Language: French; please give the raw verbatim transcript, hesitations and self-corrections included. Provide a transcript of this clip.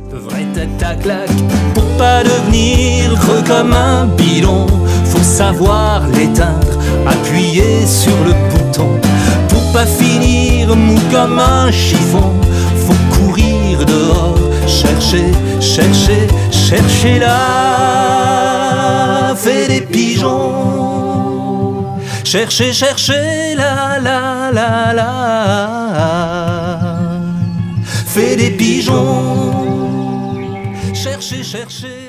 Vrai tac tac clac, pour pas devenir creux comme un bidon, faut savoir l'éteindre, appuyer sur le bouton. Pour pas finir mou comme un chiffon, faut courir dehors, chercher, chercher, chercher là, fait des pigeons. Chercher, chercher la la la la, fait des pigeons. Chercher, chercher.